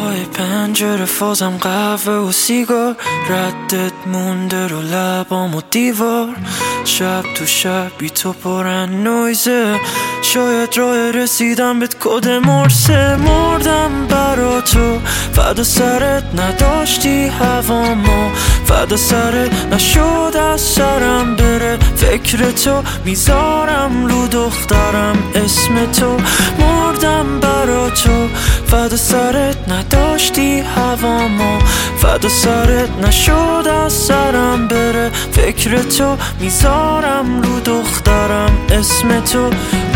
پای پنجره فازم قهوه و سیگار، ردت مونده رو لبام و دیوار. شب تو شب بی تو پرن نویزه، شاید راه رسیدم بهت کد مرسه. مردم برا تو، فدا سرت نداشتی هوامو، فدا سرت نشد از سرم بره. فکر تو میذارم رو دخترم اسم تو. مردم برا تو، فدا سرت نداشتی هوامو، فدا سرت نشد از سرم بره. فکر تو میذارم رو دخترم اسم تو.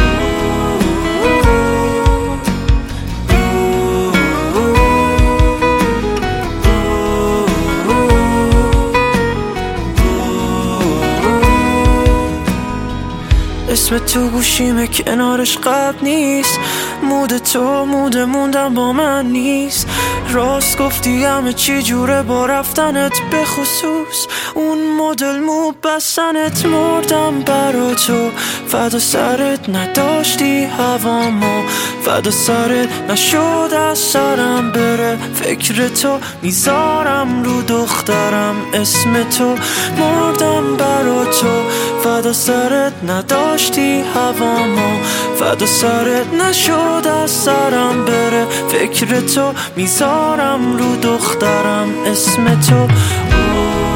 اسم تو گوشیمه کنارش قبل نیست، مود تو مود موندم با من نیست. راست گفتی همه چی جوره با رفتنت، به خصوص اون مدل مو بستنت. مردم برا تو، فدا سرت نداشتی هوامو، فدا سرت نشد از سرم بره. فکر تو میذارم رو دخترم اسم تو. مردم برا تو، فدا سرت نداشتی هوامو، فدا سرت نشد از سرم بره. فکر تو میذارم رو دخترم اسم تو.